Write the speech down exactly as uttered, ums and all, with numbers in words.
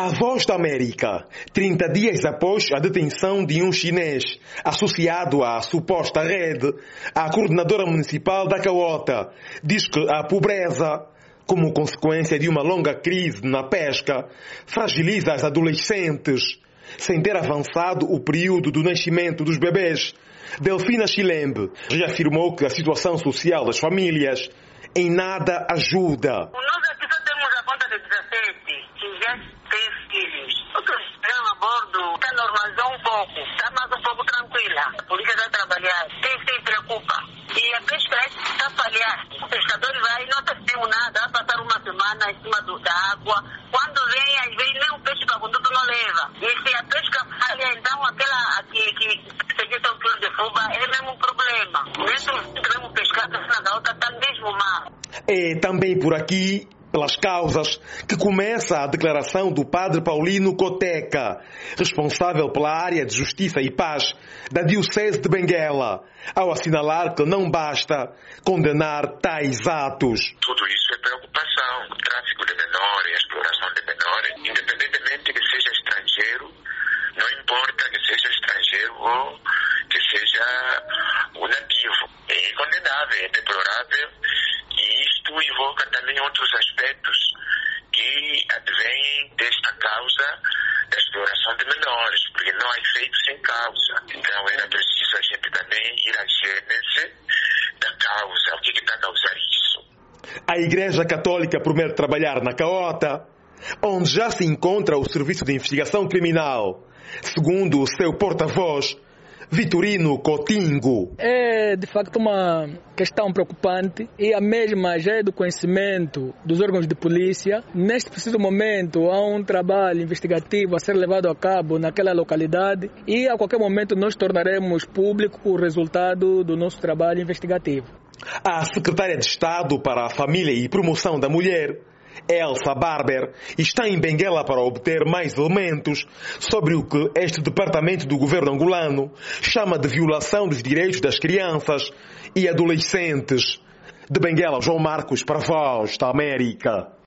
A Voz da América, trinta dias após a detenção de um chinês associado à suposta rede, a coordenadora municipal da Caota diz que a pobreza, como consequência de uma longa crise na pesca, fragiliza as adolescentes, sem ter avançado o período do nascimento dos bebês. Delfina Chilembe já afirmou que a situação social das famílias em nada ajuda. Nós aqui só temos a conta de dezassete, que já tem filhos. Outros estão a bordo, está normalizou um pouco, está mais um pouco tranquila. A polícia está a trabalhar, quem se preocupa. E a pesca está a falhar. O pescador vai e não está fazendo nada, vai passar uma semana em cima do, da água. Quando vem, às vezes nem o peixe para conduto não leva. E se a pesca falha, então aquela que, que seguisse o quilo de fuba é mesmo um problema. Mesmo que mesmo pescar, na outra está mesmo mal. É também por aqui, pelas causas, que começa a declaração do padre Paulino Coteca, responsável pela área de Justiça e Paz da Diocese de Benguela, ao assinalar que não basta condenar tais atos. Tudo isso é preocupação. O tráfico de menores, a exploração de menores, independentemente que seja estrangeiro, não importa que seja estrangeiro ou que seja o nativo. É condenável, é deplorável. E isto invoca também outros aspectos que advêm desta causa da exploração de menores, porque não há efeito sem causa. Então era preciso a gente também ir à gênese da causa, o que está a causar isso. A Igreja Católica promete trabalhar na Caota, onde já se encontra o Serviço de Investigação Criminal, segundo o seu porta-voz, Vitorino Coutinho. É de facto uma questão preocupante e a mesma já é do conhecimento dos órgãos de polícia. Neste preciso momento há um trabalho investigativo a ser levado a cabo naquela localidade e a qualquer momento nós tornaremos público o resultado do nosso trabalho investigativo. A secretária de Estado para a Família e Promoção da Mulher, Elsa Barber, está em Benguela para obter mais elementos sobre o que este departamento do governo angolano chama de violação dos direitos das crianças e adolescentes. De Benguela, João Marcos, para a Voz da América.